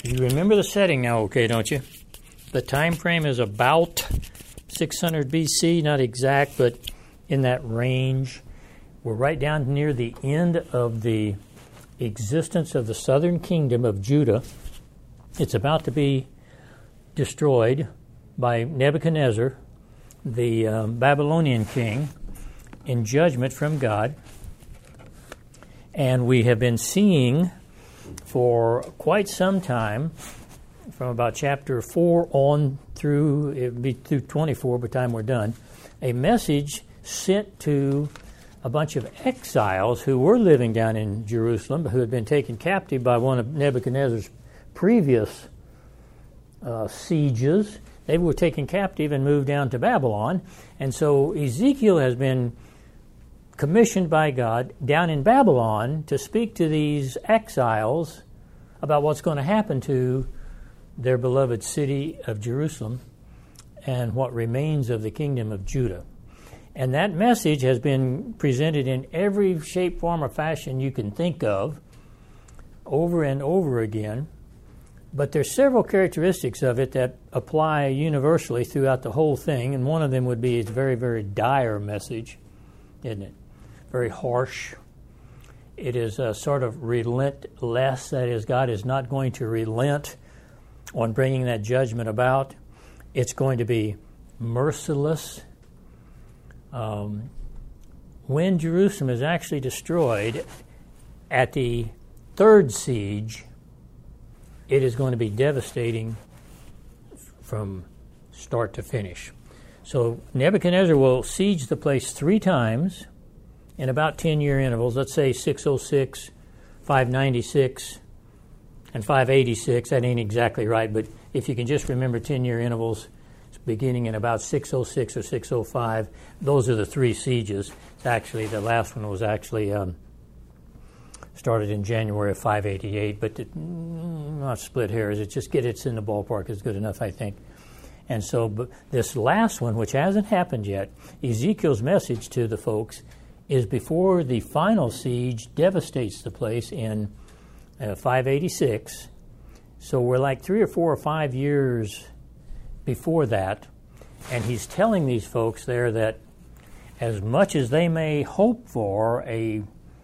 You remember the setting now, okay, don't you? The time frame is about 600 BC, not exact, but in that range. We're right down near the end of the existence of the southern kingdom of Judah. It's about to be destroyed by Nebuchadnezzar, the Babylonian king, in judgment from God. And we have been seeing for quite some time, from about chapter 4 on through, it would be through 24 by the time we're done, a message sent to a bunch of exiles who were living down in Jerusalem, who had been taken captive by one of Nebuchadnezzar's previous sieges. They were taken captive and moved down to Babylon. And so Ezekiel has been commissioned by God down in Babylon to speak to these exiles about what's going to happen to their beloved city of Jerusalem and what remains of the kingdom of Judah. And that message has been presented in every shape, form, or fashion you can think of over and over again. But there's several characteristics of it that apply universally throughout the whole thing, and one of them would be it's a very, very dire message, isn't it? Very harsh. It is a sort of relentless, that is, God is not going to relent on bringing that judgment about. It's going to be merciless. When Jerusalem is actually destroyed at the third siege, it is going to be devastating from start to finish. So Nebuchadnezzar will siege the place 3 times in about 10-year intervals. Let's say 606, 596, and 586. That ain't exactly right, but if you can just remember 10-year intervals, beginning in about 606 or 605, those are the 3 sieges. It's actually, the last one was actually started in January of 588, but not split hairs. It's in the ballpark is good enough, I think. And so but this last one, which hasn't happened yet, Ezekiel's message to the folks is before the final siege devastates the place in 586. So we're like 3 or 4 or 5 years before that, and he's telling these folks there that as much as they may hope for a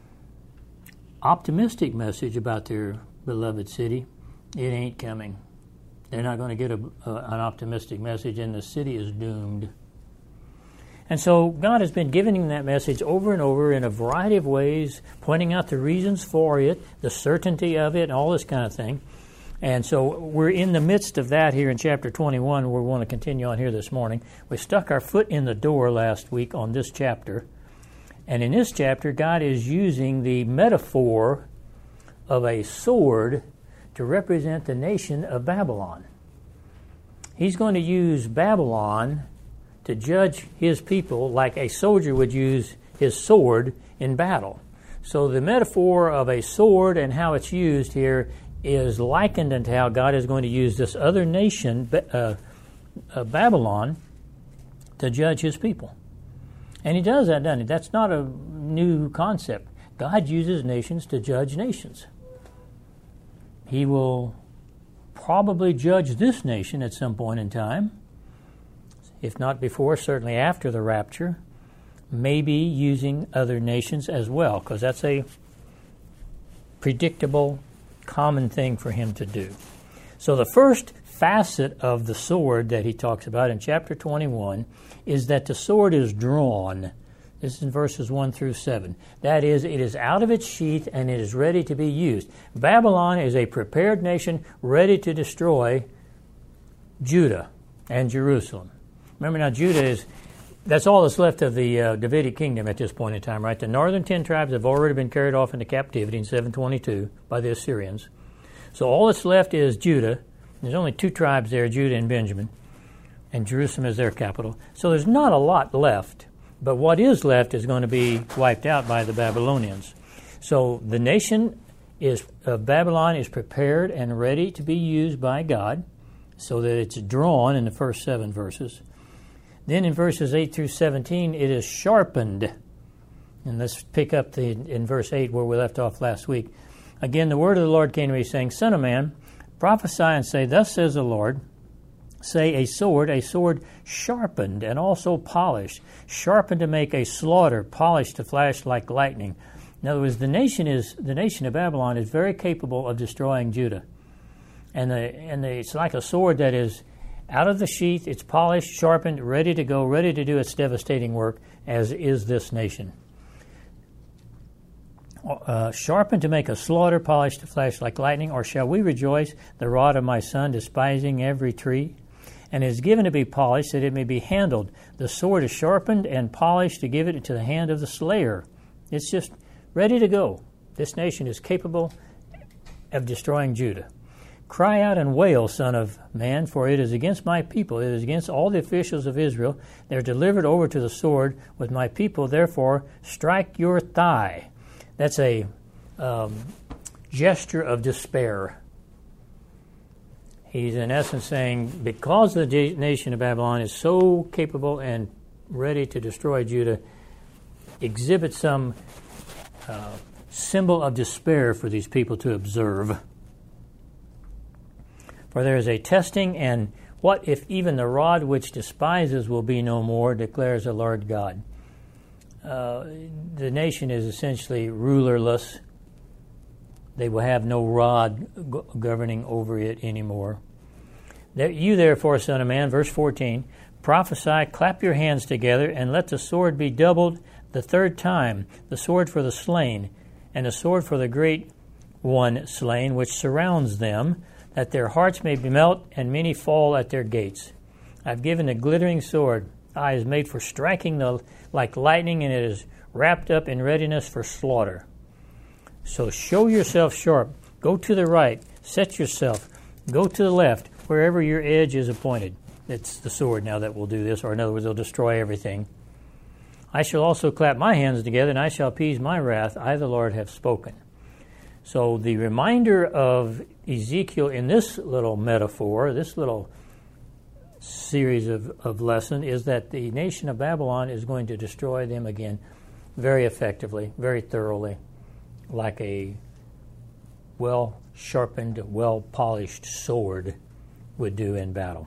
optimistic message about their beloved city, it ain't coming. They're not going to get an optimistic message, and the city is doomed. And so God has been giving them that message over and over in a variety of ways, pointing out the reasons for it, the certainty of it, and all this kind of thing. And so we're in the midst of that here in chapter 21. We want to continue on here this morning. We stuck our foot in the door last week on this chapter. And in this chapter, God is using the metaphor of a sword to represent the nation of Babylon. He's going to use Babylon to judge his people like a soldier would use his sword in battle. So the metaphor of a sword and how it's used here is likened into how God is going to use this other nation, Babylon, to judge his people. And he does that, doesn't he? That's not a new concept. God uses nations to judge nations. He will probably judge this nation at some point in time, if not before, certainly after the rapture, maybe using other nations as well, because that's a predictable, common thing for him to do. So the first facet of the sword that he talks about in chapter 21 is that the sword is drawn. This is in verses 1 through 7. That is, it is out of its sheath and it is ready to be used. Babylon is a prepared nation ready to destroy Judah and Jerusalem. Remember now, that's all that's left of the Davidic kingdom at this point in time, right? The northern 10 tribes have already been carried off into captivity in 722 by the Assyrians. So all that's left is Judah. There's only 2 tribes there, Judah and Benjamin, and Jerusalem is their capital. So there's not a lot left, but what is left is going to be wiped out by the Babylonians. So the nation of Babylon is prepared and ready to be used by God, so that it's drawn in the first 7 verses. Then in verses 8 through 17, it is sharpened. And let's pick up in verse 8 where we left off last week. Again, the word of the Lord came to me, saying, Son of man, Prophesy and say, Thus says the Lord, say a sword sharpened and also polished, sharpened to make a slaughter, polished to flash like lightning. In other words, the nation of Babylon is very capable of destroying Judah. And it's like a sword that is out of the sheath, it's polished, sharpened, ready to go, ready to do its devastating work, as is this nation. Sharpened to make a slaughter, polished to flash like lightning, or shall we rejoice, the rod of my son, despising every tree? And it is given to be polished, that it may be handled. The sword is sharpened and polished to give it into the hand of the slayer. It's just ready to go. This nation is capable of destroying Judah. Cry out and wail, son of man, for it is against my people, it is against all the officials of Israel. They are delivered over to the sword with my people, therefore strike your thigh. That's a gesture of despair. He's in essence saying, because the nation of Babylon is so capable and ready to destroy Judah, exhibit some symbol of despair for these people to observe. For there is a testing, and what if even the rod which despises will be no more, declares the Lord God. The nation is essentially rulerless. They will have no rod governing over it anymore. You therefore, son of man, verse 14, prophesy, clap your hands together, and let the sword be doubled the third time, the sword for the slain, and the sword for the great one slain, which surrounds them, that their hearts may melt, and many fall at their gates. I've given a glittering sword. It is made for striking like lightning, and it is wrapped up in readiness for slaughter. So show yourself sharp. Go to the right. Set yourself. Go to the left, wherever your edge is appointed. It's the sword now that will do this, or in other words, it'll destroy everything. I shall also clap my hands together, and I shall appease my wrath. I, the Lord, have spoken. So the reminder of Ezekiel in this little metaphor, this little series of lesson, is that the nation of Babylon is going to destroy them again very effectively, very thoroughly, like a well-sharpened, well-polished sword would do in battle.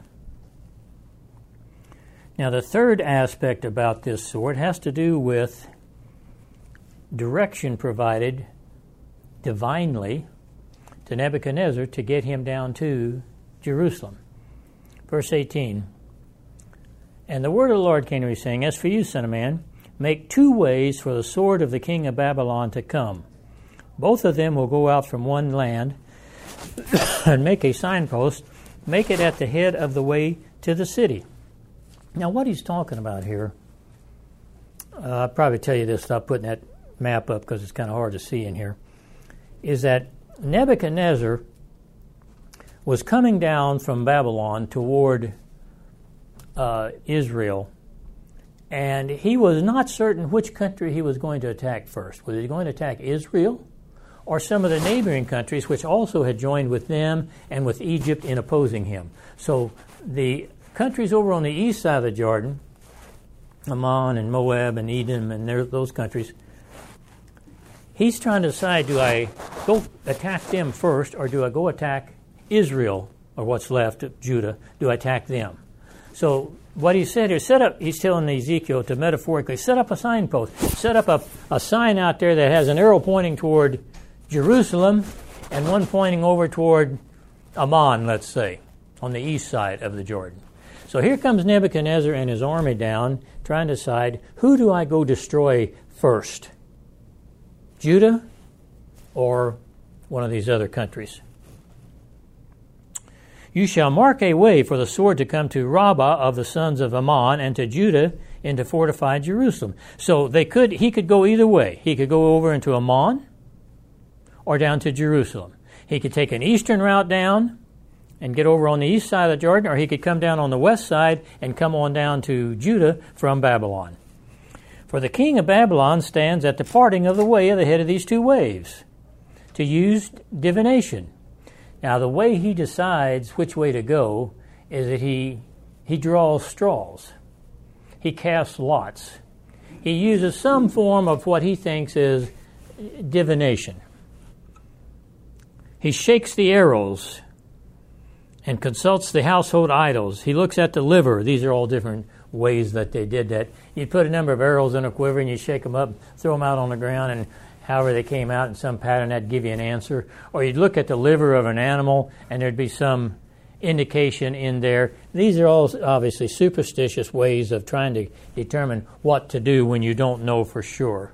Now, the third aspect about this sword has to do with direction provided divinely to Nebuchadnezzar to get him down to Jerusalem. Verse 18, and the word of the Lord came to me, saying, As for you, son of man, make 2 ways for the sword of the king of Babylon to come. Both of them will go out from one land, and make a signpost, make it at the head of the way to the city. Now, what he's talking about here, I'll probably tell you this without putting that map up because it's kind of hard to see in here, is that Nebuchadnezzar was coming down from Babylon toward Israel, and he was not certain which country he was going to attack first. Was he going to attack Israel or some of the neighboring countries which also had joined with them and with Egypt in opposing him? So the countries over on the east side of the Jordan, Ammon and Moab and Edom and those countries, he's trying to decide, do I go attack them first, or do I go attack Israel, or what's left of Judah? Do I attack them? So what he said is, he's telling Ezekiel to metaphorically set up a signpost, set up a sign out there that has an arrow pointing toward Jerusalem and one pointing over toward Ammon, let's say, on the east side of the Jordan. So here comes Nebuchadnezzar and his army down, trying to decide, who do I go destroy first? Judah or one of these other countries? You shall mark a way for the sword to come to Rabbah of the sons of Ammon, and to Judah into fortified Jerusalem. So he could go either way. He could go over into Ammon or down to Jerusalem. He could take an eastern route down and get over on the east side of the Jordan, or he could come down on the west side and come on down to Judah from Babylon. For the king of Babylon stands at the parting of the way of the head of these 2 waves to use divination. Now, the way he decides which way to go is that he draws straws. He casts lots. He uses some form of what he thinks is divination. He shakes the arrows and consults the household idols. He looks at the liver. These are all different ways that they did that. You'd put a number of arrows in a quiver and you shake them up, throw them out on the ground, and however they came out in some pattern, that'd give you an answer. Or you'd look at the liver of an animal and there'd be some indication in there. These are all obviously superstitious ways of trying to determine what to do when you don't know for sure.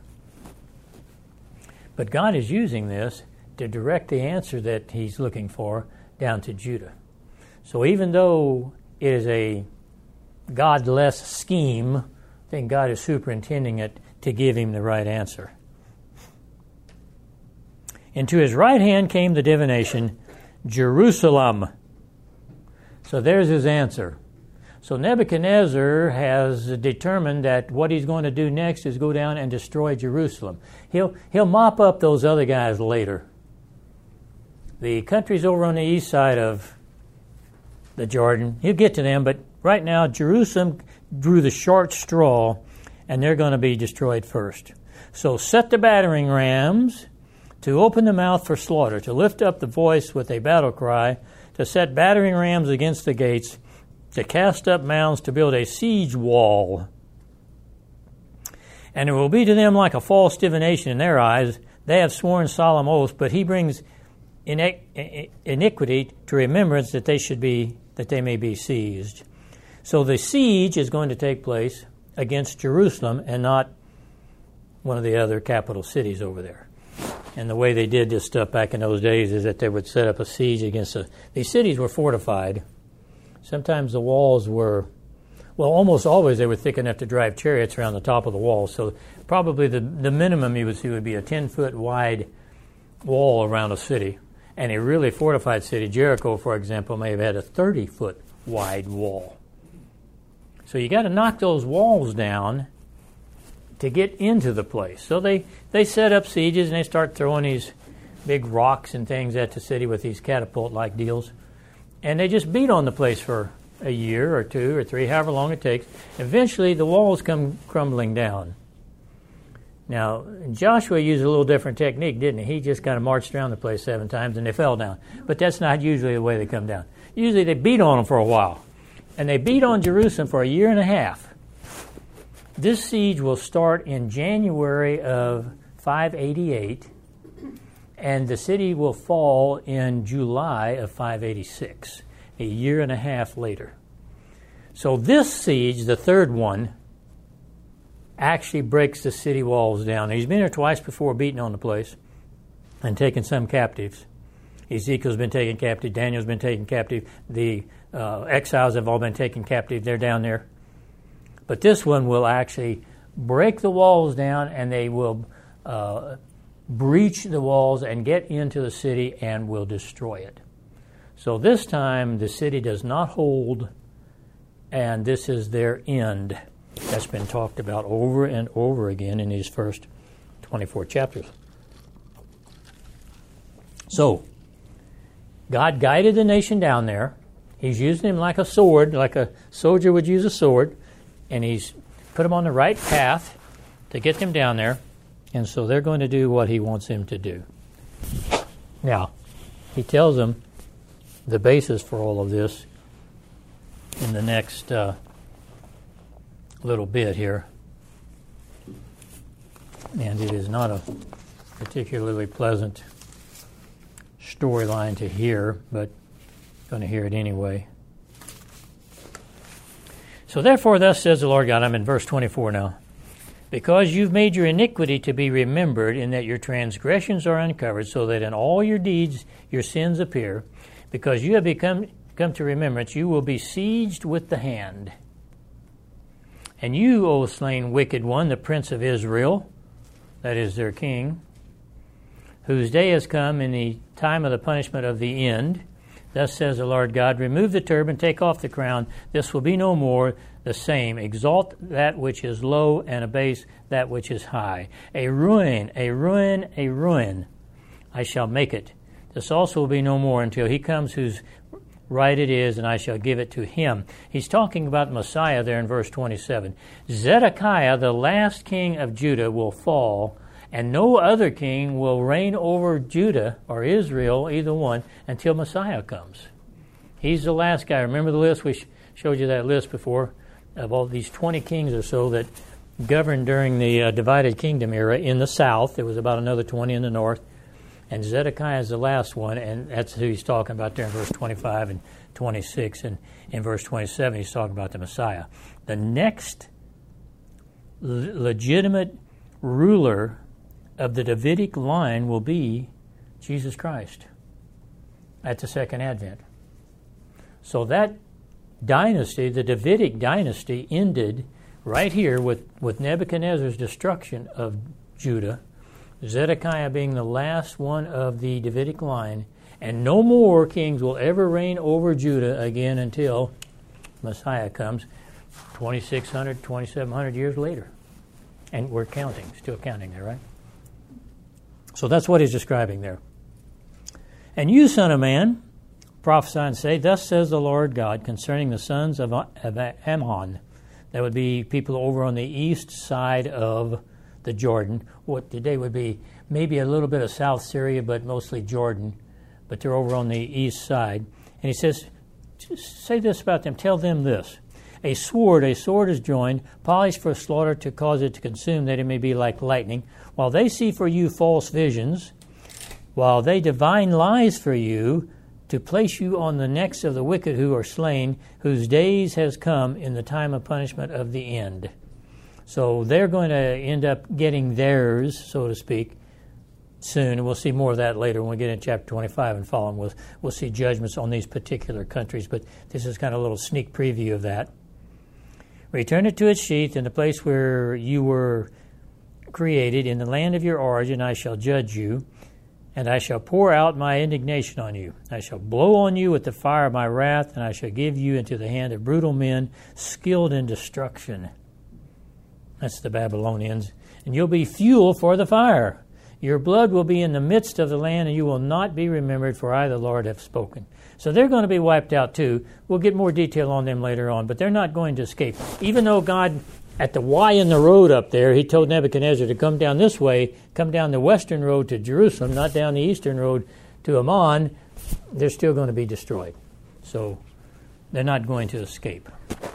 But God is using this to direct the answer that he's looking for down to Judah. So even though it is a godless scheme, I think God is superintending it to give him the right answer. And to his right hand came the divination, Jerusalem. So there's his answer. So Nebuchadnezzar has determined that what he's going to do next is go down and destroy Jerusalem. He'll mop up those other guys later. The countries over on the east side of the Jordan, he'll get to them, but right now Jerusalem drew the short straw, and they're going to be destroyed first. So set the battering rams to open the mouth for slaughter, to lift up the voice with a battle cry, to set battering rams against the gates, to cast up mounds, to build a siege wall. And it will be to them like a false divination in their eyes. They have sworn solemn oaths, but he brings iniquity to remembrance that they may be seized. So the siege is going to take place against Jerusalem and not one of the other capital cities over there. And the way they did this stuff back in those days is that they would set up a siege against these cities were fortified. Sometimes the walls were, almost always they were thick enough to drive chariots around the top of the wall. So probably the minimum you would see would be a 10-foot wide wall around a city. And a really fortified city, Jericho, for example, may have had a 30-foot wide wall. So you got to knock those walls down to get into the place. So they set up sieges and they start throwing these big rocks and things at the city with these catapult-like deals. And they just beat on the place for a year or 2 or 3, however long it takes. Eventually the walls come crumbling down. Now, Joshua used a little different technique, didn't he? He just kind of marched around the place 7 times and they fell down. But that's not usually the way they come down. Usually they beat on them for a while. And they beat on Jerusalem for a year and a half. This siege will start in January of 588, and the city will fall in July of 586, a year and a half later. So this siege, the third one, actually breaks the city walls down. He's been there twice before, beating on the place and taking some captives. Ezekiel's been taken captive. Daniel's been taken captive. The exiles have all been taken captive. They're down there. But this one will actually break the walls down, and they will breach the walls and get into the city and will destroy it. So this time the city does not hold, and this is their end. That's been talked about over and over again in these first 24 chapters. So, God guided the nation down there. He's using him like a sword, like a soldier would use a sword, and he's put them on the right path to get them down there, and so they're going to do what he wants them to do. Now, he tells them the basis for all of this in the next little bit here. And it is not a particularly pleasant storyline to hear, but I'm going to hear it anyway. So therefore, thus says the Lord God, I'm in verse 24 now, because you've made your iniquity to be remembered, in that your transgressions are uncovered, so that in all your deeds your sins appear, because you have come to remembrance, you will be sieged with the hand. And you, O slain wicked one, the prince of Israel, that is their king, whose day has come in the time of the punishment of the end, thus says the Lord God, remove the turban, take off the crown, this will be no more the same. Exalt that which is low, and abase that which is high. A ruin, a ruin, a ruin, I shall make it. This also will be no more until he comes whose right it is, and I shall give it to him. He's talking about Messiah there in verse 27. Zedekiah, the last king of Judah, will fall, and no other king will reign over Judah or Israel, either one, until Messiah comes. He's the last guy. Remember the list? We showed you that list before of all these 20 kings or so that governed during the divided kingdom era in the south. There was about another 20 in the north. And Zedekiah is the last one, and that's who he's talking about there in verse 25 and 26. And in verse 27, he's talking about the Messiah. The next legitimate ruler of the Davidic line will be Jesus Christ at the second advent. So that dynasty, the Davidic dynasty, ended right here with Nebuchadnezzar's destruction of Judah, Zedekiah being the last one of the Davidic line, and no more kings will ever reign over Judah again until Messiah comes 2,600, 2,700 years later. And we're counting, still counting there, right? So that's what he's describing there. And you, son of man, prophesy and say, thus says the Lord God concerning the sons of Ammon. That would be people over on the east side of the Jordan. What today would be maybe a little bit of South Syria, but mostly Jordan. But they're over on the east side. And he says, say this about them, tell them this. A sword is joined, polished for slaughter to cause it to consume, that it may be like lightning. While they see for you false visions, while they divine lies for you, to place you on the necks of the wicked who are slain, whose days has come in the time of punishment of the end. So they're going to end up getting theirs, so to speak, soon. And we'll see more of that later when we get into chapter 25 and following. We'll see judgments on these particular countries, but this is kind of a little sneak preview of that. Return it to its sheath in the place where you were created, in the land of your origin. I shall judge you, and I shall pour out my indignation on you. I shall blow on you with the fire of my wrath, and I shall give you into the hand of brutal men, skilled in destruction. That's the Babylonians. And you'll be fuel for the fire. Your blood will be in the midst of the land, and you will not be remembered, for I, the Lord, have spoken. So they're going to be wiped out too. We'll get more detail on them later on, but they're not going to escape. Even though God, at the Y in the road up there, he told Nebuchadnezzar to come down this way, come down the western road to Jerusalem, not down the eastern road to Ammon, they're still going to be destroyed. So they're not going to escape.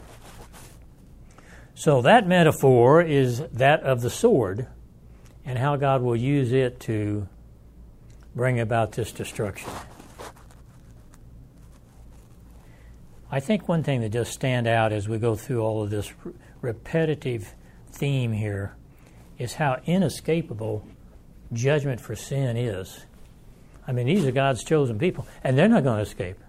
So that metaphor is that of the sword and how God will use it to bring about this destruction. I think one thing that does stand out as we go through all of this repetitive theme here is how inescapable judgment for sin is. I mean, these are God's chosen people, and they're not going to escape.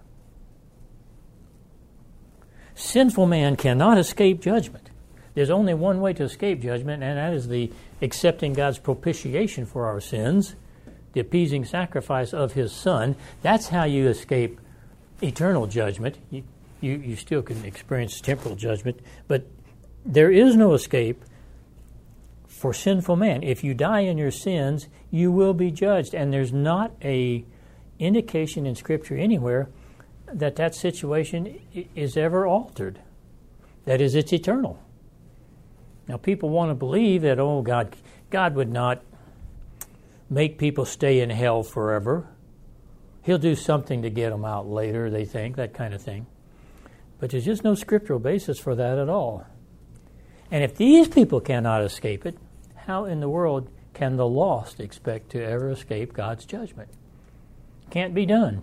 Sinful man cannot escape judgment. There's only one way to escape judgment, and that is the accepting God's propitiation for our sins, the appeasing sacrifice of His Son. That's how you escape eternal judgment. You still can experience temporal judgment, but there is no escape for sinful man. If you die in your sins, you will be judged, and there's not a indication in Scripture anywhere that situation is ever altered. That is, it's eternal. Now, people want to believe that, God would not make people stay in hell forever. He'll do something to get them out later, they think, that kind of thing. But there's just no scriptural basis for that at all. And if these people cannot escape it, how in the world can the lost expect to ever escape God's judgment? Can't be done.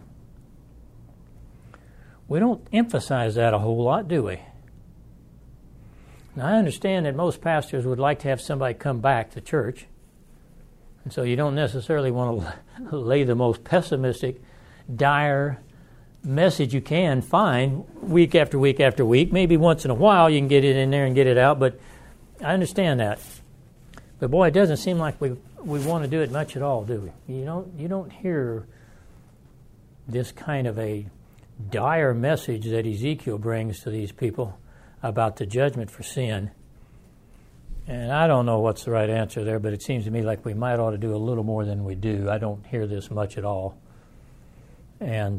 We don't emphasize that a whole lot, do we? Now, I understand that most pastors would like to have somebody come back to church, and so you don't necessarily want to lay the most pessimistic, dire message you can find week after week after week. Maybe once in a while you can get it in there and get it out, but I understand that. But boy, it doesn't seem like we want to do it much at all, do we? You don't hear this kind of a dire message that Ezekiel brings to these people about the judgment for sin. And I don't know what's the right answer there, but it seems to me like we might ought to do a little more than we do. I don't hear this much at all. And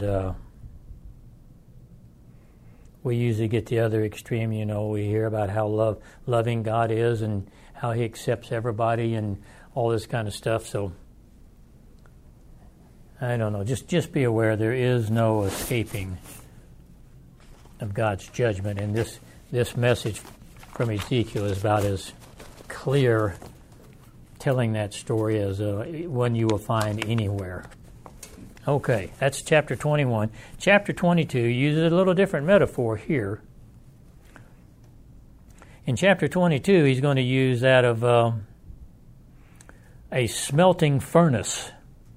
we usually get the other extreme, we hear about how loving God is and how He accepts everybody and all this kind of stuff. So, I don't know. Just be aware there is no escaping of God's judgment. And this message from Ezekiel is about as clear telling that story as one you will find anywhere. Okay, that's chapter 21. Chapter 22 uses a little different metaphor here. In chapter 22, he's going to use that of a smelting furnace.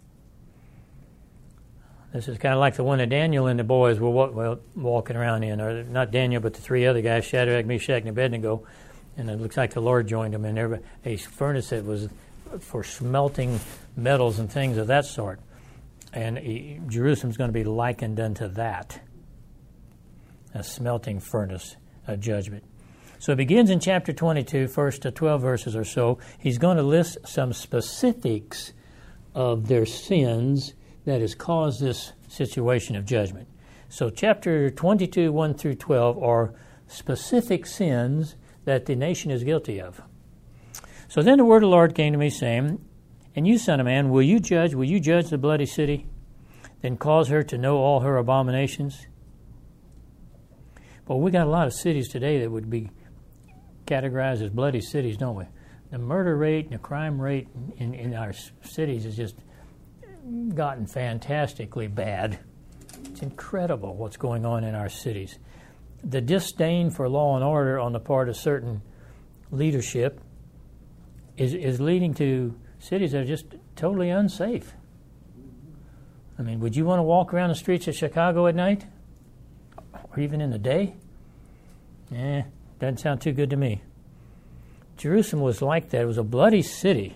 This is kind of like the one that Daniel and the boys were walking around in, or not Daniel, but the three other guys, Shadrach, Meshach, and Abednego. And it looks like the Lord joined them in a furnace that was for smelting metals and things of that sort. And Jerusalem's going to be likened unto that, a smelting furnace of judgment. So it begins in chapter 22, first 12 verses or so. He's going to list some specifics of their sins that has caused this situation of judgment. So chapter 22, 1 through 12 are specific sins that the nation is guilty of. So then the word of the Lord came to me, saying, And you, son of man, will you judge the bloody city, then cause her to know all her abominations? Well, we got a lot of cities today that would be categorized as bloody cities, don't we? The murder rate and the crime rate in our cities has just gotten fantastically bad. It's incredible what's going on in our cities. The disdain for law and order on the part of certain leadership is leading to cities that are just totally unsafe. I mean, would you want to walk around the streets of Chicago at night? Or even in the day? Doesn't sound too good to me. Jerusalem was like that. It was a bloody city.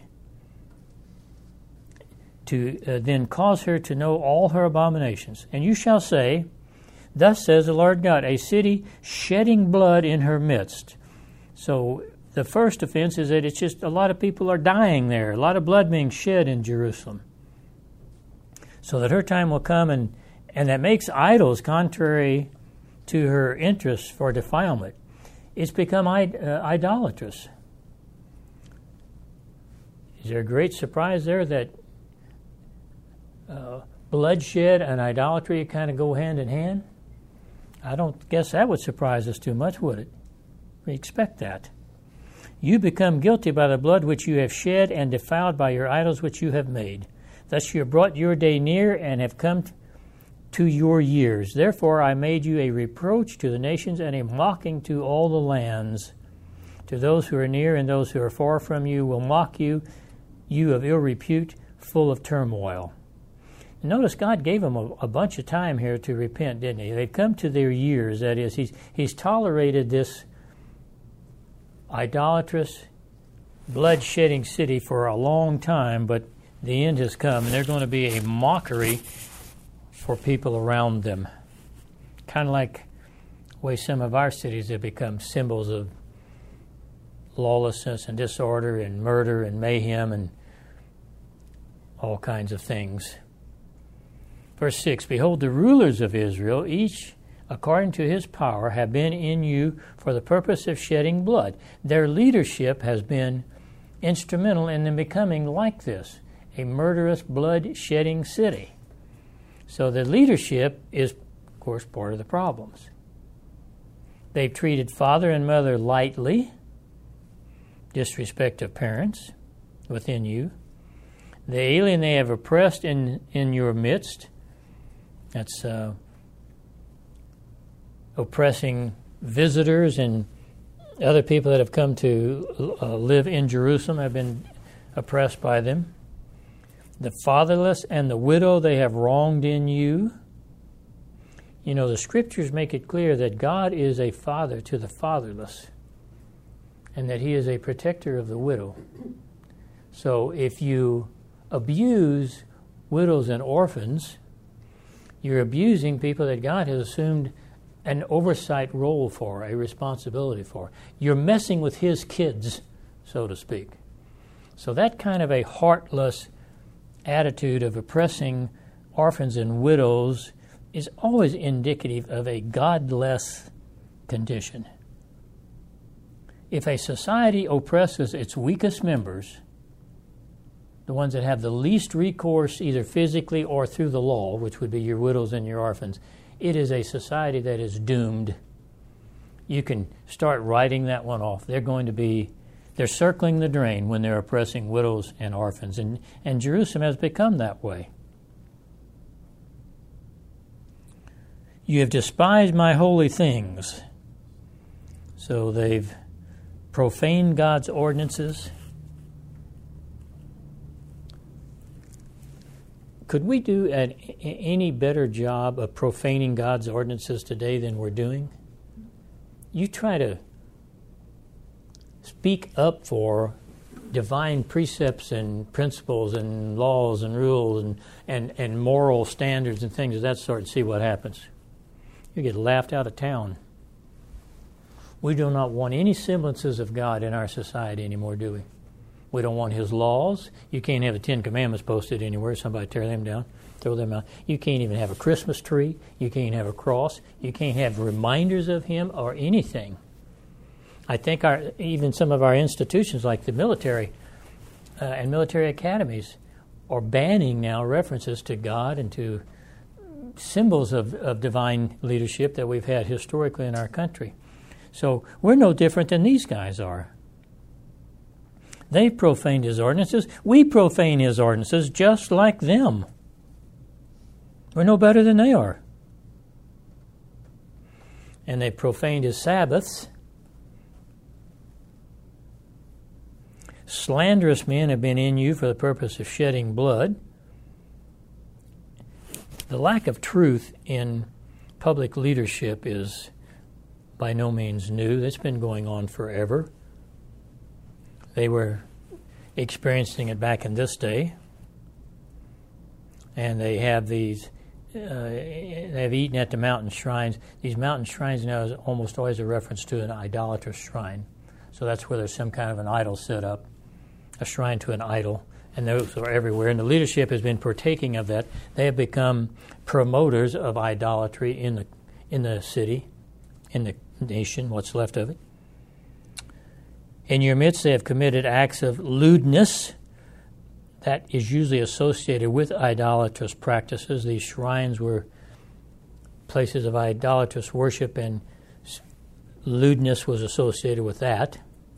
To then cause her to know all her abominations. And you shall say, Thus says the Lord God, a city shedding blood in her midst. So the first offense is that it's just a lot of people are dying there, a lot of blood being shed in Jerusalem. So that her time will come, and that makes idols contrary to her interests for defilement. It's become idolatrous. Is there a great surprise there that bloodshed and idolatry kind of go hand in hand? I don't guess that would surprise us too much, would it? We expect that. You become guilty by the blood which you have shed, and defiled by your idols which you have made. Thus you have brought your day near, and have come to your years. Therefore I made you a reproach to the nations, and a mocking to all the lands. To those who are near and those who are far from you will mock you, you of ill repute, full of turmoil. Notice God gave them a bunch of time here to repent, didn't he? They've come to their years. That is, he's tolerated this idolatrous, blood-shedding city for a long time, but the end has come, and they're going to be a mockery for people around them. Kind of like the way some of our cities have become symbols of lawlessness and disorder and murder and mayhem and all kinds of things. Verse 6, Behold, the rulers of Israel, each according to his power, have been in you for the purpose of shedding blood. Their leadership has been instrumental in them becoming like this, a murderous, blood-shedding city. So the leadership is, of course, part of the problems. They've treated father and mother lightly, disrespect of parents within you. The alien they have oppressed in your midst. That's oppressing visitors and other people that have come to live in Jerusalem have been oppressed by them. The fatherless and the widow they have wronged in you. You know, the scriptures make it clear that God is a father to the fatherless and that he is a protector of the widow. So if you abuse widows and orphans, you're abusing people that God has assumed an oversight role for, a responsibility for. You're messing with his kids, so to speak. So that kind of a heartless attitude of oppressing orphans and widows is always indicative of a godless condition. If a society oppresses its weakest members, the ones that have the least recourse either physically or through the law, which would be your widows and your orphans, it is a society that is doomed. You can start writing that one off. They're circling the drain when they're oppressing widows and orphans. And Jerusalem has become that way. You have despised my holy things. So they've profaned God's ordinances. Could we do any better job of profaning God's ordinances today than we're doing? You try to speak up for divine precepts and principles and laws and rules and moral standards and things of that sort and see what happens. You get laughed out of town. We do not want any semblances of God in our society anymore, do we? We don't want His laws. You can't have the Ten Commandments posted anywhere. Somebody tear them down, throw them out. You can't even have a Christmas tree. You can't have a cross. You can't have reminders of Him or anything. I think even some of our institutions like the military and military academies are banning now references to God and to symbols of divine leadership that we've had historically in our country. So we're no different than these guys are. They've profaned His ordinances. We profane His ordinances just like them. We're no better than they are. And they profaned His Sabbaths. Slanderous men have been in you for the purpose of shedding blood. The lack of truth in public leadership is by no means new. That's been going on forever. They were experiencing it back in this day. And they have these, they've eaten at the mountain shrines. These mountain shrines now is almost always a reference to an idolatrous shrine. So that's where there's some kind of an idol set up, a shrine to an idol. And those are everywhere. And the leadership has been partaking of that. They have become promoters of idolatry in the city, in the nation, what's left of it. In your midst, they have committed acts of lewdness that is usually associated with idolatrous practices. These shrines were places of idolatrous worship, and lewdness was associated with that.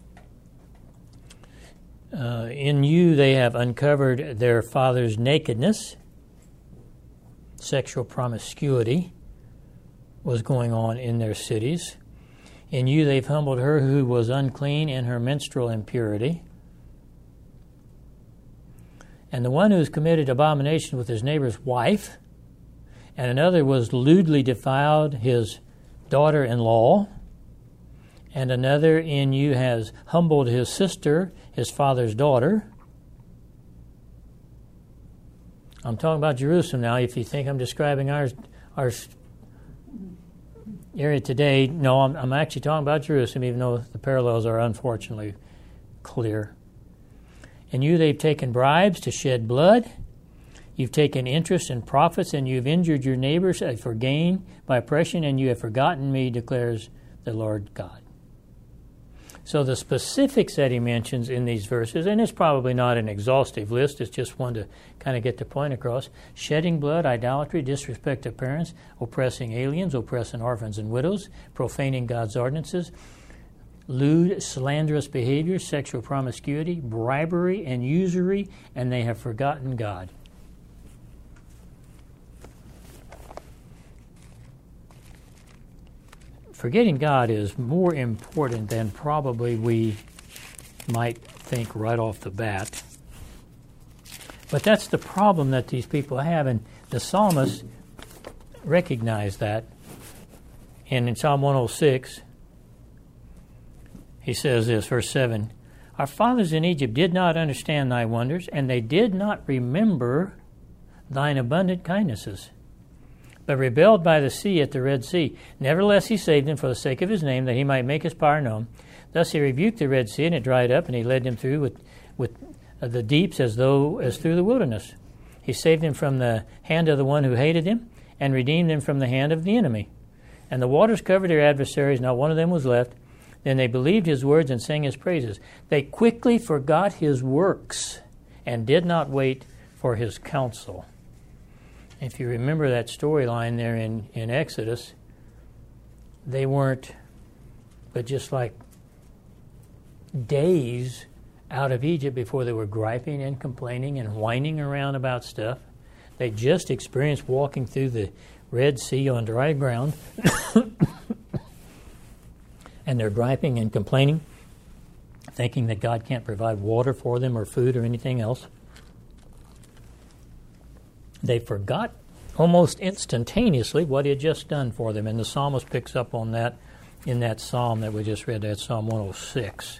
In you, they have uncovered their father's nakedness. Sexual promiscuity was going on in their cities. In you, they've humbled her who was unclean in her menstrual impurity. And the one who has committed abomination with his neighbor's wife, and another was lewdly defiled his daughter-in-law, and another in you has humbled his sister, his father's daughter. I'm talking about Jerusalem now. If you think I'm describing our area today, no, I'm actually talking about Jerusalem, even though the parallels are unfortunately clear. In you they've taken bribes to shed blood. You've taken interest in profits, and you've injured your neighbors for gain by oppression, and you have forgotten me, declares the Lord God. So the specifics that he mentions in these verses, and it's probably not an exhaustive list, it's just one to kind of get the point across: shedding blood, idolatry, disrespect to parents, oppressing aliens, oppressing orphans and widows, profaning God's ordinances, lewd, slanderous behavior, sexual promiscuity, bribery, and usury, and they have forgotten God. Forgetting God is more important than probably we might think right off the bat. But that's the problem that these people have, and the psalmist recognized that. And in Psalm 106, he says this, verse 7, "Our fathers in Egypt did not understand thy wonders, and they did not remember thine abundant kindnesses, but rebelled by the sea at the Red Sea. Nevertheless he saved them for the sake of his name, that he might make his power known. Thus he rebuked the Red Sea, and it dried up, and he led them through with the deeps as through the wilderness. He saved them from the hand of the one who hated them, and redeemed them from the hand of the enemy. And the waters covered their adversaries, not one of them was left. Then they believed his words and sang his praises. They quickly forgot his works and did not wait for his counsel." If you remember that storyline there in Exodus, they weren't but just like days out of Egypt before they were griping and complaining and whining around about stuff. They just experienced walking through the Red Sea on dry ground, and they're griping and complaining, thinking that God can't provide water for them or food or anything else. They forgot almost instantaneously what he had just done for them, and the psalmist picks up on that in that psalm that we just read, that Psalm 106.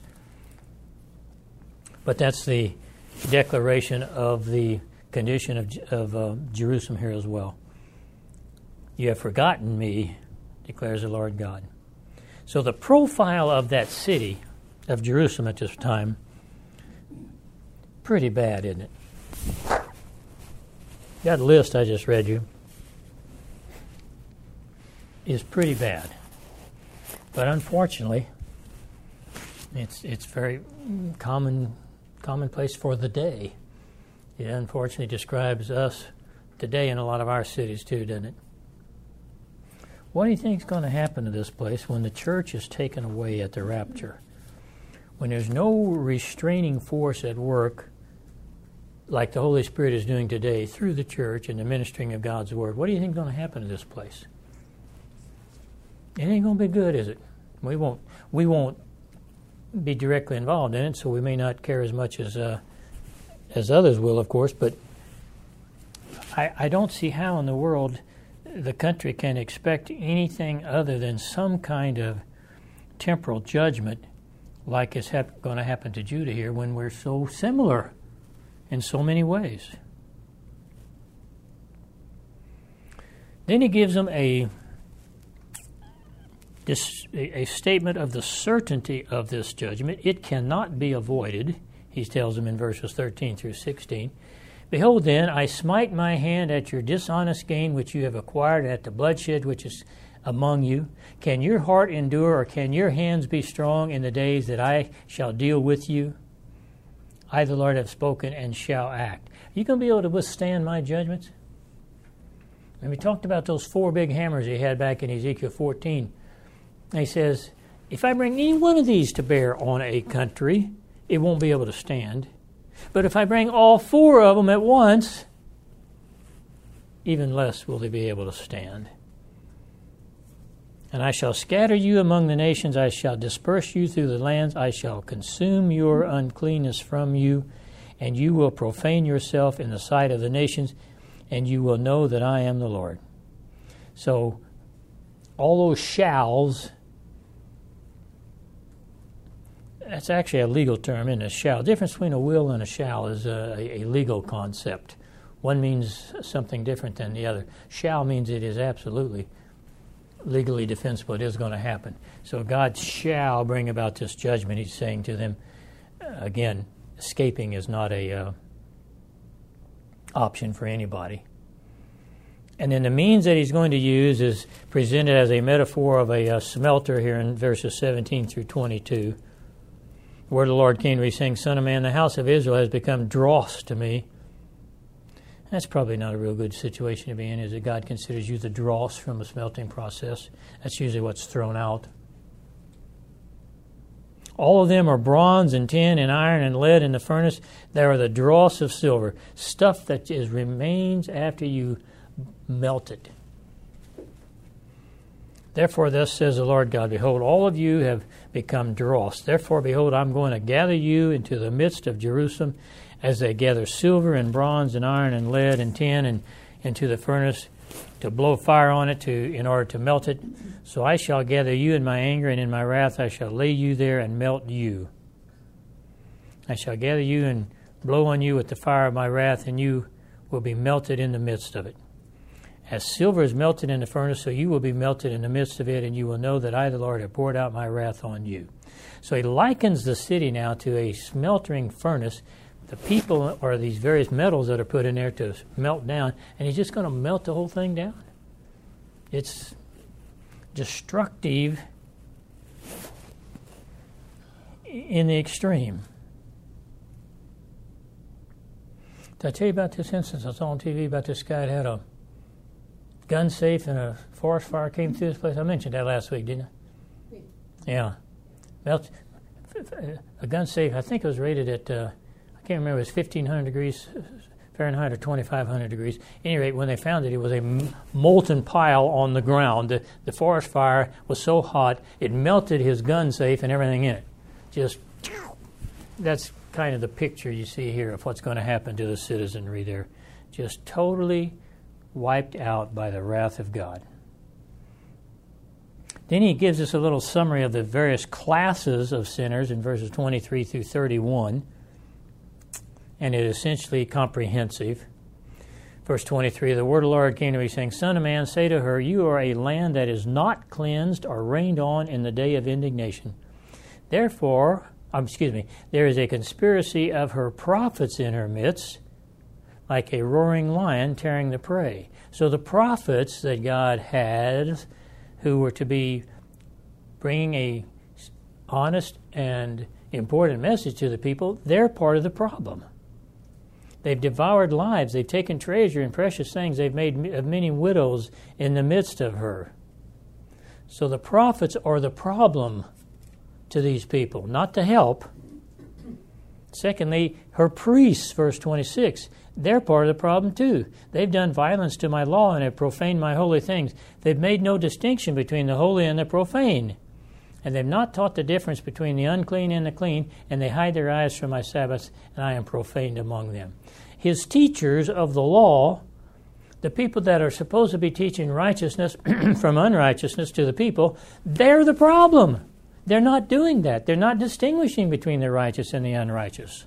But that's the declaration of the condition of Jerusalem here as well. You have forgotten me, declares the Lord God. So the profile of that city, of Jerusalem at this time, pretty bad, isn't it? That list I just read you is pretty bad. But unfortunately, it's very commonplace for the day. It unfortunately describes us today in a lot of our cities too, doesn't it? What do you think is going to happen to this place when the church is taken away at the rapture? When there's no restraining force at work like the Holy Spirit is doing today through the church and the ministering of God's Word, what do you think is going to happen to this place? It ain't going to be good, is it? We won't be directly involved in it, so we may not care as much as others will, of course, but I don't see how in the world the country can expect anything other than some kind of temporal judgment like is going to happen to Judah here when we're so similar in so many ways. Then he gives them a statement of the certainty of this judgment. It cannot be avoided, he tells them in verses 13 through 16. Behold then, I smite my hand at your dishonest gain which you have acquired, at the bloodshed which is among you. Can your heart endure, or can your hands be strong in the days that I shall deal with you? I, the Lord, have spoken and shall act. Are you going to be able to withstand my judgments? And we talked about those 4 big hammers he had back in Ezekiel 14. And he says, if I bring any one of these to bear on a country, it won't be able to stand. But if I bring all 4 of them at once, even less will they be able to stand. And I shall scatter you among the nations, I shall disperse you through the lands, I shall consume your uncleanness from you, and you will profane yourself in the sight of the nations, and you will know that I am the Lord. So, all those shalls, that's actually a legal term, isn't it? Shall. The difference between a will and a shall is a legal concept. One means something different than the other. Shall means it is absolutely legally defensible. It is going to happen. So God shall bring about this judgment. He's saying to them, again, escaping is not a option for anybody. And then the means that he's going to use is presented as a metaphor of a smelter here in verses 17 through 22. The word of the Lord came to me, saying, Son of man, the house of Israel has become dross to me. That's probably not a real good situation to be in, is that God considers you the dross from a smelting process. That's usually what's thrown out. All of them are bronze and tin and iron and lead in the furnace. They are the dross of silver, stuff that remains after you melt it. Therefore, thus says the Lord God, behold, all of you have become dross. Therefore, behold, I'm going to gather you into the midst of Jerusalem as they gather silver and bronze and iron and lead and tin and into the furnace to blow fire on it in order to melt it. So I shall gather you in my anger, and in my wrath I shall lay you there and melt you. I shall gather you and blow on you with the fire of my wrath, and you will be melted in the midst of it. As silver is melted in the furnace, so you will be melted in the midst of it, and you will know that I, the Lord, have poured out my wrath on you. So he likens the city now to a smelting furnace. The people are these various metals that are put in there to melt down, and he's just going to melt the whole thing down. It's destructive in the extreme. Did I tell you about this instance I saw on TV about this guy that had gun safe in a forest fire came through this place. I mentioned that last week, didn't I? Yeah. Well, a gun safe, I think it was rated at, I can't remember, it was 1,500 degrees Fahrenheit or 2,500 degrees. At any rate, when they found it, it was a molten pile on the ground. The forest fire was so hot, it melted his gun safe and everything in it. Just, that's kind of the picture you see here of what's going to happen to the citizenry there. Just totally wiped out by the wrath of God. Then he gives us a little summary of the various classes of sinners in verses 23 through 31. And it is essentially comprehensive. Verse 23, the word of the Lord came to me, saying, Son of man, say to her, you are a land that is not cleansed or rained on in the day of indignation. Therefore, there is a conspiracy of her prophets in her midst, like a roaring lion tearing the prey. So the prophets that God had, who were to be bringing a honest and important message to the people, they're part of the problem. They've devoured lives. They've taken treasure and precious things. They've made many widows in the midst of her. So the prophets are the problem to these people, not the help. Secondly, her priests, verse 26, they're part of the problem too. They've done violence to my law and have profaned my holy things. They've made no distinction between the holy and the profane. And they've not taught the difference between the unclean and the clean, and they hide their eyes from my Sabbaths, and I am profaned among them. His teachers of the law, the people that are supposed to be teaching righteousness from unrighteousness to the people, they're the problem. They're not doing that. They're not distinguishing between the righteous and the unrighteous.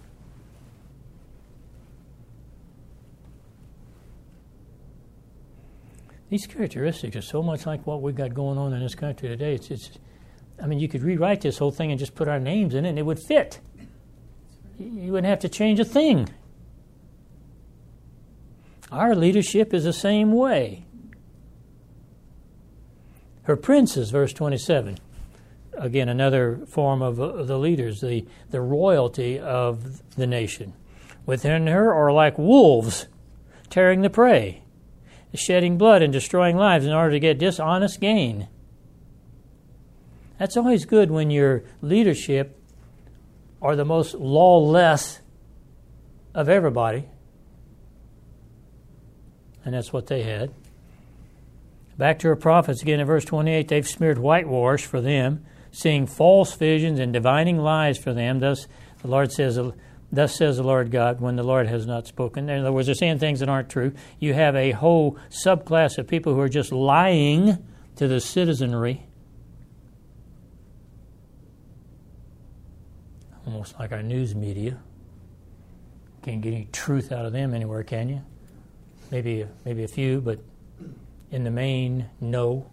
These characteristics are so much like what we've got going on in this country today. You could rewrite this whole thing and just put our names in it and it would fit. You wouldn't have to change a thing. Our leadership is the same way. Her princes, verse 27. Again, another form of the leaders, the royalty of the nation. Within her are like wolves tearing the prey, shedding blood and destroying lives in order to get dishonest gain. That's always good when your leadership are the most lawless of everybody. And that's what they had. Back to her prophets again in verse 28, they've smeared whitewash for them, seeing false visions and divining lies for them. Thus says the Lord God, when the Lord has not spoken. In other words, they're saying things that aren't true. You have a whole subclass of people who are just lying to the citizenry. Almost like our news media. Can't get any truth out of them anywhere, can you? Maybe a few, but in the main, no.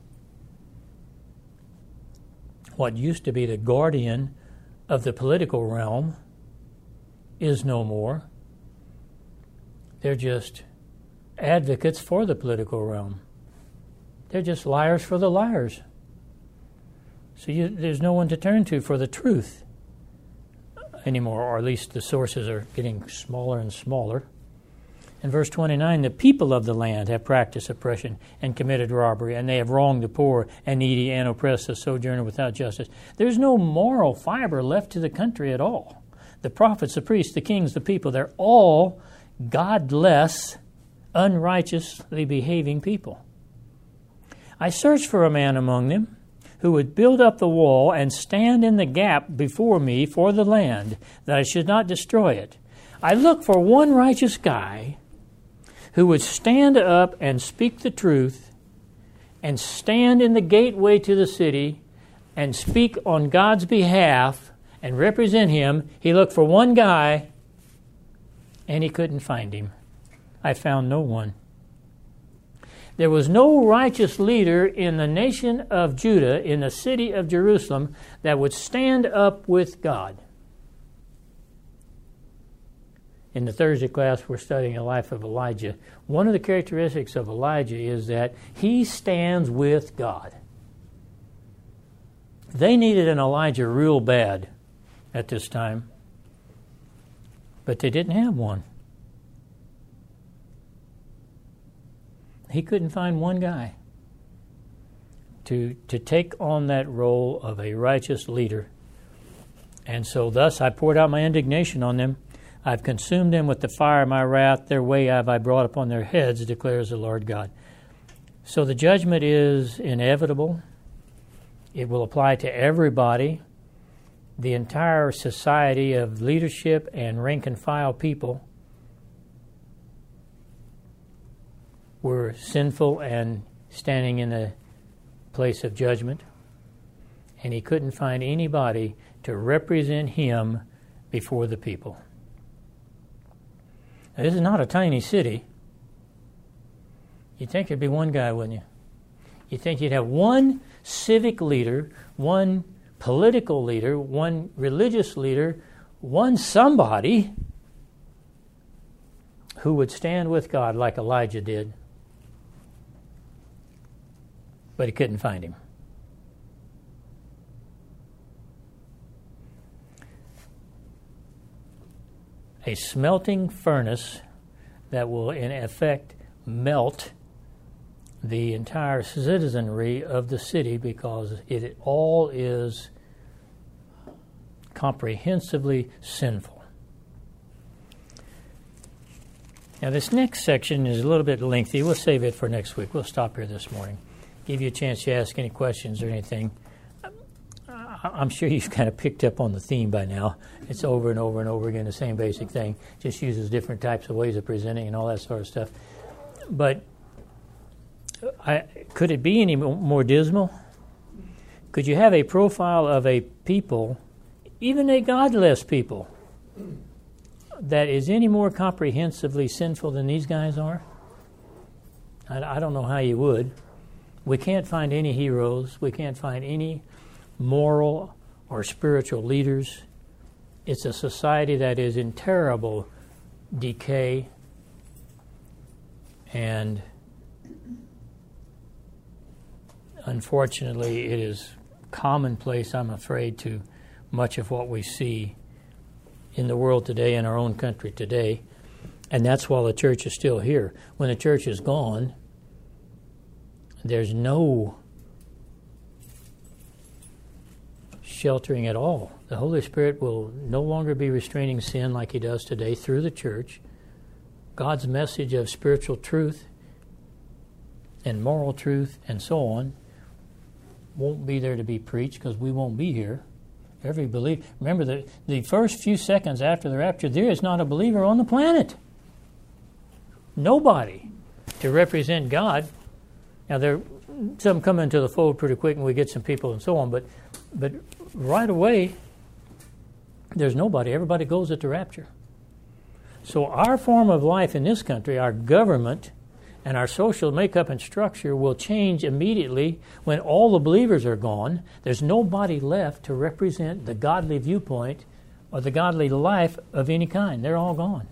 What used to be the guardian of the political realm is no more. They're just advocates for the political realm. They're just liars for the liars. So there's no one to turn to for the truth anymore, or at least the sources are getting smaller and smaller. In verse 29, the people of the land have practiced oppression and committed robbery, and they have wronged the poor and needy and oppressed the sojourner without justice. There's no moral fiber left to the country at all. The prophets, the priests, the kings, the people, they're all godless, unrighteously behaving people. I searched for a man among them who would build up the wall and stand in the gap before me for the land, that I should not destroy it. I looked for one righteous guy who would stand up and speak the truth and stand in the gateway to the city and speak on God's behalf and represent Him. He looked for one guy, and he couldn't find him. I found no one. There was no righteous leader in the nation of Judah, in the city of Jerusalem, that would stand up with God. In the Thursday class, we're studying the life of Elijah. One of the characteristics of Elijah is that he stands with God. They needed an Elijah real bad at this time, but they didn't have one. he couldn't find one guy to take on that role of a righteous leader. And so thus I poured out my indignation on them. I've consumed them with the fire of my wrath. Their way have I brought upon their heads, declares the Lord God. So the judgment is inevitable. It will apply to everybody. The entire society of leadership and rank and file people were sinful and standing in a place of judgment. And he couldn't find anybody to represent him before the people. Now, this is not a tiny city. You'd think there'd be one guy, wouldn't you? You'd think you'd have one civic leader, one political leader, one religious leader, one somebody who would stand with God like Elijah did. But he couldn't find him. A smelting furnace that will in effect melt the entire citizenry of the city, because it all is comprehensively sinful. Now this next section is a little bit lengthy. We'll save it for next week. We'll stop here this morning. Give you a chance to ask any questions or anything. I'm sure you've kind of picked up on the theme by now. It's over and over and over again, the same basic thing. Just uses different types of ways of presenting and all that sort of stuff. But could it be any more dismal? Could you have a profile of a people, even a godless people, that is any more comprehensively sinful than these guys are? I don't know how you would. We can't find any heroes. We can't find any moral or spiritual leaders. It's a society that is in terrible decay, and unfortunately it is commonplace, I'm afraid, to much of what we see in the world today, in our own country today. And that's while the church is still here. When the church is gone, there's no sheltering at all. The Holy Spirit will no longer be restraining sin like he does today through the church. God's message of spiritual truth and moral truth and so on won't be there to be preached, because we won't be here. Every believer, remember the first few seconds after the rapture, there is not a believer on the planet. Nobody to represent God. Now, some come into the fold pretty quick, and we get some people and so on, but right away, there's nobody. Everybody goes at the rapture. So our form of life in this country, our government, and our social makeup and structure will change immediately when all the believers are gone. There's nobody left to represent the godly viewpoint or the godly life of any kind. They're all gone.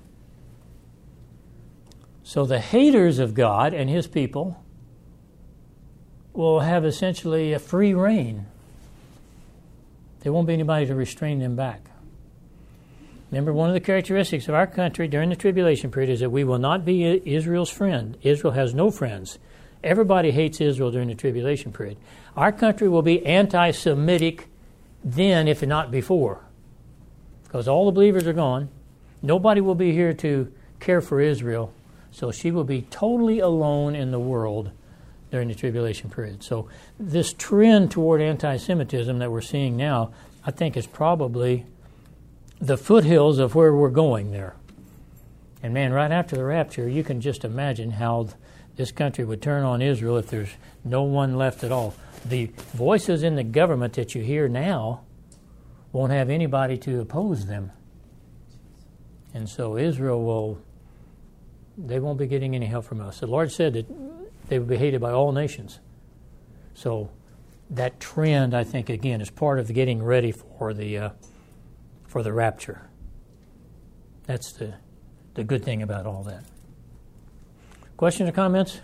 So the haters of God and his people will have essentially a free reign. There won't be anybody to restrain them back. Remember, one of the characteristics of our country during the tribulation period is that we will not be Israel's friend. Israel has no friends. Everybody hates Israel during the tribulation period. Our country will be anti-Semitic then, if not before, because all the believers are gone. Nobody will be here to care for Israel, so she will be totally alone in the world during the tribulation period. So this trend toward anti-Semitism that we're seeing now, I think, is probably the foothills of where we're going there. And man, right after the rapture, you can just imagine how this country would turn on Israel if there's no one left at all. The voices in the government that you hear now won't have anybody to oppose them. And so Israel they won't be getting any help from us. The Lord said that they would be hated by all nations. So that trend, I think, again, is part of the getting ready for the rapture. That's the good thing about all that. Questions or comments?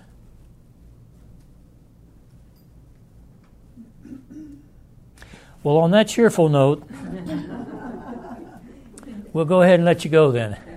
Well, on that cheerful note, we'll go ahead and let you go then.